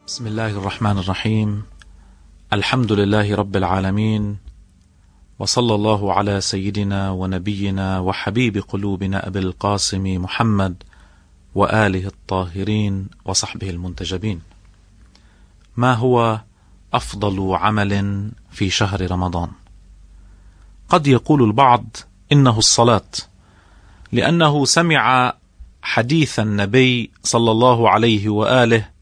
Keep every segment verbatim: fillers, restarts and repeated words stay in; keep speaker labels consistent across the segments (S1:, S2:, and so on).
S1: بسم الله الرحمن الرحيم. الحمد لله رب العالمين، وصلى الله على سيدنا ونبينا وحبيب قلوبنا أبي القاسم محمد وآله الطاهرين وصحبه المنتجبين. ما هو أفضل عمل في شهر رمضان؟ قد يقول البعض إنه الصلاة، لأنه سمع حديث النبي صلى الله عليه وآله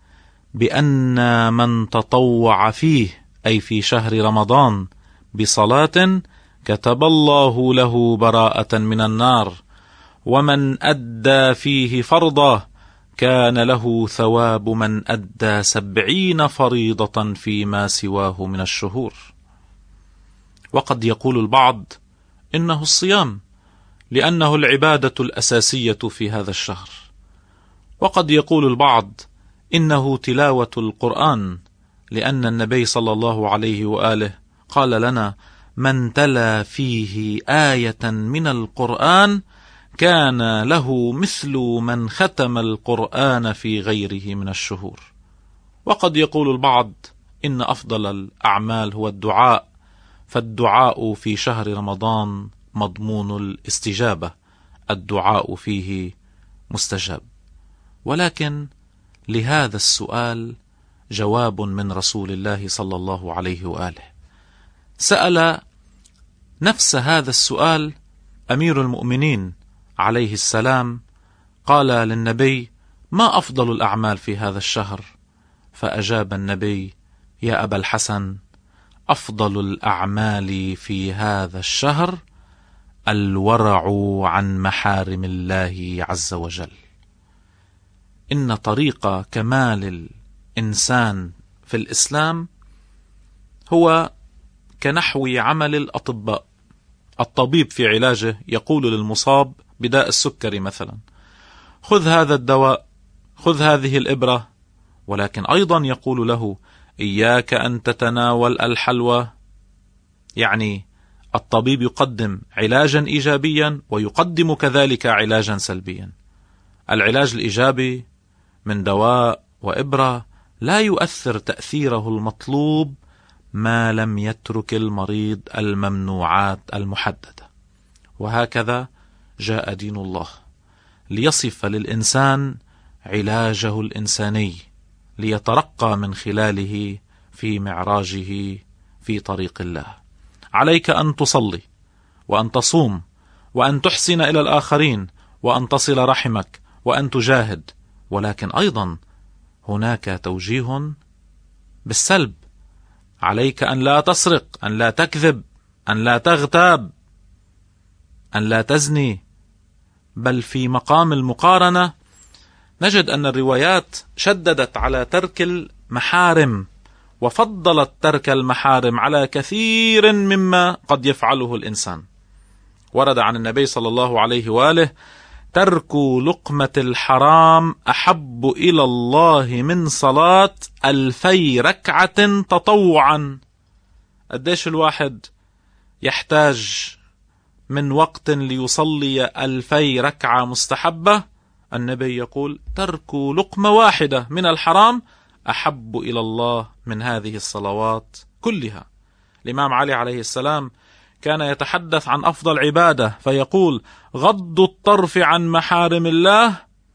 S1: بأن من تطوع فيه أي في شهر رمضان بصلاة كتب الله له براءة من النار، ومن أدى فيه فرضه كان له ثواب من أدى سبعين فريضة فيما سواه من الشهور. وقد يقول البعض إنه الصيام، لأنه العبادة الأساسية في هذا الشهر. وقد يقول البعض إنه تلاوة القرآن، لأن النبي صلى الله عليه وآله قال لنا: من تلا فيه آية من القرآن كان له مثل من ختم القرآن في غيره من الشهور. وقد يقول البعض إن أفضل الأعمال هو الدعاء، فالدعاء في شهر رمضان مضمون الاستجابة، الدعاء فيه مستجاب. ولكن لهذا السؤال جواب من رسول الله صلى الله عليه وآله. سأل نفس هذا السؤال أمير المؤمنين عليه السلام، قال للنبي: ما أفضل الأعمال في هذا الشهر؟ فأجاب النبي: يا أبا الحسن، أفضل الأعمال في هذا الشهر الورع عن محارم الله عز وجل. إن طريق كمال الإنسان في الإسلام هو كنحو عمل الأطباء. الطبيب في علاجه يقول للمصاب بداء السكري مثلا: خذ هذا الدواء، خذ هذه الإبرة، ولكن أيضا يقول له: إياك أن تتناول الحلوى. يعني الطبيب يقدم علاجا إيجابيا ويقدم كذلك علاجا سلبيا. العلاج الإيجابي من دواء وإبرة لا يؤثر تأثيره المطلوب ما لم يترك المريض الممنوعات المحددة. وهكذا جاء دين الله ليصف للإنسان علاجه الإنساني، ليترقى من خلاله في معراجه في طريق الله. عليك أن تصلي وأن تصوم وأن تحسن إلى الآخرين وأن تصل رحمك وأن تجاهد، ولكن أيضا هناك توجيه بالسلب. عليك أن لا تسرق، أن لا تكذب، أن لا تغتاب، أن لا تزني. بل في مقام المقارنة نجد أن الروايات شددت على ترك المحارم، وفضلت ترك المحارم على كثير مما قد يفعله الإنسان. ورد عن النبي صلى الله عليه وآله: ترك لقمة الحرام أحب إلى الله من صلاة ألفي ركعة تطوعا. قديش الواحد يحتاج من وقت ليصلي ألفي ركعة مستحبة؟ النبي يقول: ترك لقمة واحدة من الحرام أحب إلى الله من هذه الصلوات كلها. الإمام علي عليه السلام كان يتحدث عن أفضل عبادة فيقول: غض الطرف عن محارم الله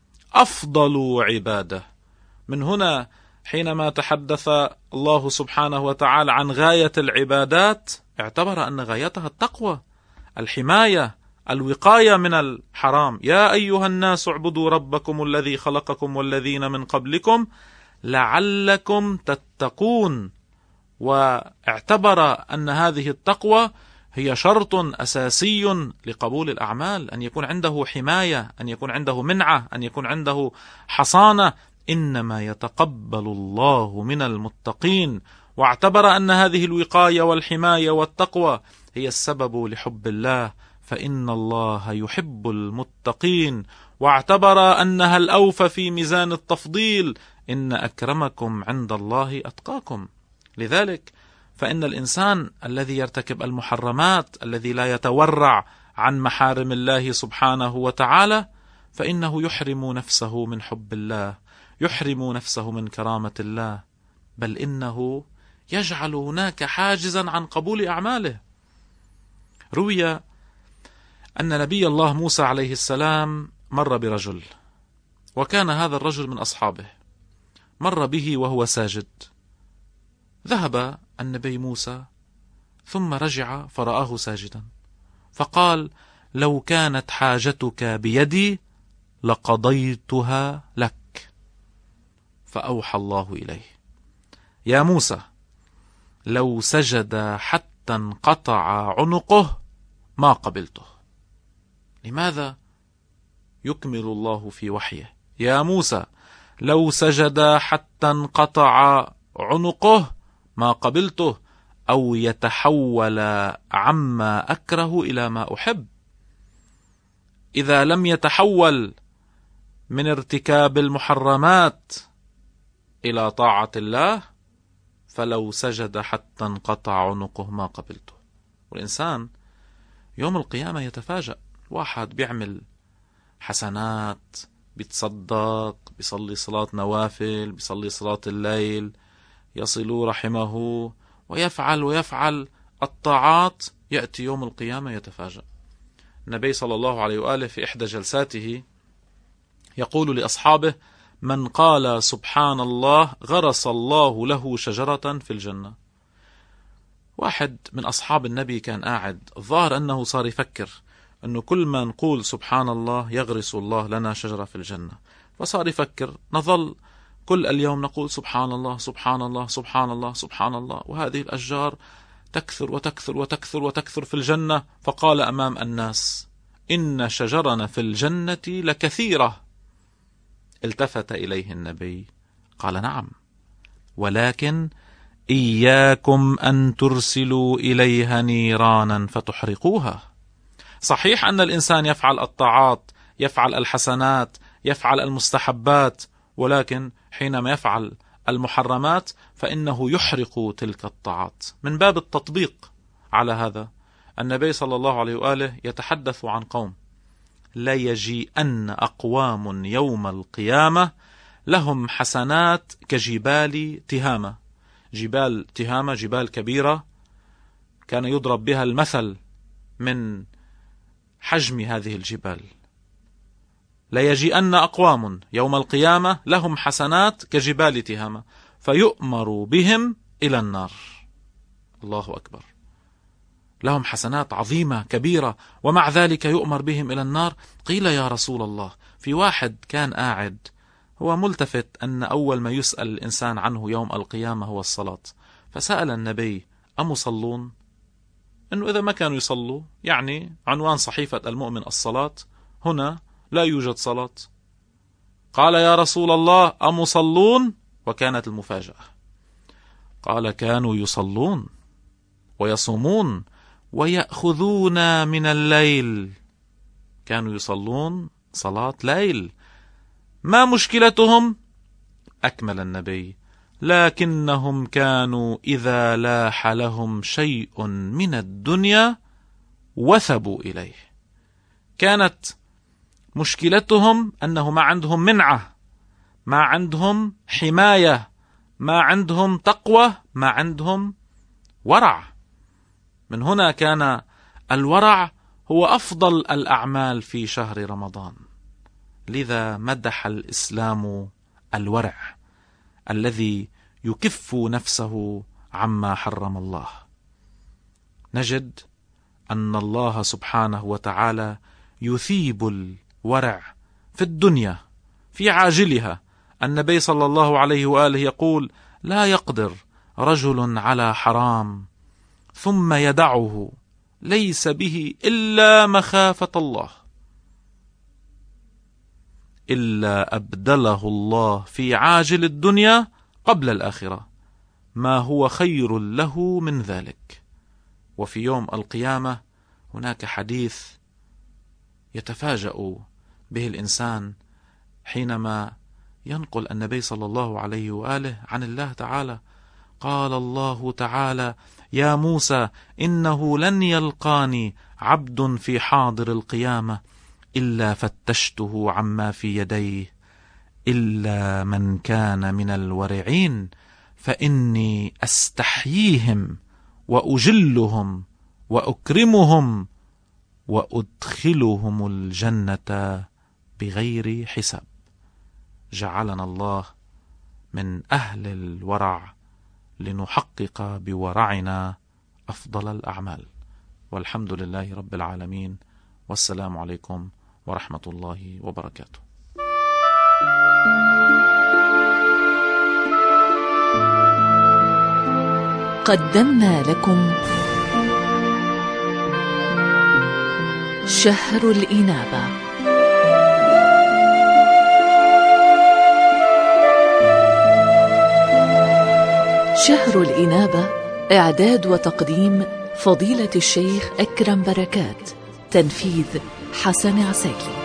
S1: أفضل عبادة. من هنا حينما تحدث الله سبحانه وتعالى عن غاية العبادات اعتبر أن غايتها التقوى، الحماية، الوقاية من الحرام. يا أيها الناس اعبدوا ربكم الذي خلقكم والذين من قبلكم لعلكم تتقون. واعتبر أن هذه التقوى هي شرط أساسي لقبول الأعمال، أن يكون عنده حماية، أن يكون عنده منعة، أن يكون عنده حصانة. إنما يتقبل الله من المتقين. واعتبر أن هذه الوقاية والحماية والتقوى هي السبب لحب الله، فإن الله يحب المتقين. واعتبر أنها الأوفى في ميزان التفضيل: إن أكرمكم عند الله أتقاكم. لذلك فإن الإنسان الذي يرتكب المحرمات، الذي لا يتورع عن محارم الله سبحانه وتعالى، فإنه يحرم نفسه من حب الله، يحرم نفسه من كرامة الله. بل إنه يجعل هناك حاجزا عن قبول أعماله. روي أن نبي الله موسى عليه السلام مر برجل، وكان هذا الرجل من أصحابه، مر به وهو ساجد. ذهب النبي موسى ثم رجع فرآه ساجدا، فقال: لو كانت حاجتك بيدي لقضيتها لك. فأوحى الله إليه: يا موسى، لو سجد حتى انقطع عنقه ما قبلته. لماذا؟ يكمل الله في وحيه: يا موسى، لو سجد حتى انقطع عنقه ما قبلته، أو يتحول عما أكره إلى ما أحب. إذا لم يتحول من ارتكاب المحرمات إلى طاعة الله فلو سجد حتى انقطع عنقه ما قبلته. والإنسان يوم القيامة يتفاجأ، واحد بيعمل حسنات، بيتصدق، بيصلي صلاة نوافل، بيصلي صلاة الليل، يصل رحمه، ويفعل ويفعل الطاعات، يأتي يوم القيامة يتفاجأ. النبي صلى الله عليه وآله في إحدى جلساته يقول لأصحابه: من قال سبحان الله غرس الله له شجرة في الجنة. واحد من أصحاب النبي كان قاعد، الظاهر أنه صار يفكر أنه كل ما نقول سبحان الله يغرس الله لنا شجرة في الجنة، فصار يفكر نظل كل اليوم نقول سبحان الله سبحان الله سبحان الله سبحان الله، وهذه الأشجار تكثر وتكثر وتكثر وتكثر في الجنة. فقال أمام الناس: إن شجرنا في الجنة لكثيرة. التفت إليه النبي قال: نعم، ولكن إياكم أن ترسلوا إليها نيرانا فتحرقوها. صحيح أن الإنسان يفعل الطاعات، يفعل الحسنات، يفعل المستحبات، ولكن حينما يفعل المحرمات فإنه يحرق تلك الطاعات. من باب التطبيق على هذا، النبي صلى الله عليه وآله يتحدث عن قوم: لا يجيئن أقوام يوم القيامة لهم حسنات كجبال تهامة. جبال تهامة جبال كبيرة كان يضرب بها المثل من حجم هذه الجبال. لا يجيئن أقوام يوم القيامة لهم حسنات كجبال تهامة فيؤمر بهم إلى النار. الله أكبر، لهم حسنات عظيمة كبيرة ومع ذلك يؤمر بهم إلى النار. قيل: يا رسول الله، في واحد كان قاعد هو ملتفت أن أول ما يسأل الإنسان عنه يوم القيامة هو الصلاة، فسأل النبي: أمصلون؟ إنه إذا ما كانوا يصلوا يعني عنوان صحيفة المؤمن الصلاة، هنا لا يوجد صلاة. قال: يا رسول الله أمصلون؟ وكانت المفاجأة، قال: كانوا يصلون ويصومون ويأخذون من الليل. كانوا يصلون صلاة ليل، ما مشكلتهم؟ أكمل النبي: لكنهم كانوا إذا لاح لهم شيء من الدنيا وثبوا إليه. كانت مشكلتهم أنه ما عندهم منعة، ما عندهم حماية، ما عندهم تقوى، ما عندهم ورع. من هنا كان الورع هو أفضل الأعمال في شهر رمضان. لذا مدح الإسلام الورع الذي يكف نفسه عما حرم الله. نجد أن الله سبحانه وتعالى يثيب الورع في الدنيا في عاجلها. النبي صلى الله عليه وآله يقول: لا يقدر رجل على حرام ثم يدعه ليس به إلا مخافة الله إلا أبدله الله في عاجل الدنيا قبل الآخرة ما هو خير له من ذلك. وفي يوم القيامة هناك حديث يتفاجأ به الإنسان حينما ينقل النبي صلى الله عليه وآله عن الله تعالى. قال الله تعالى: يا موسى إنه لن يلقاني عبد في حاضر القيامة إلا فتشته عما في يديه إلا من كان من الورعين فإني أستحييهم وأجلهم وأكرمهم وأدخلهم الجنة بغير حساب. جعلنا الله من أهل الورع لنحقق بورعنا أفضل الأعمال. والحمد لله رب العالمين، والسلام عليكم ورحمة الله وبركاته.
S2: قدمنا لكم شهر الإنابة. شهر الإنابة إعداد وتقديم فضيلة الشيخ أكرم بركات، تنفيذ حسن عساكي.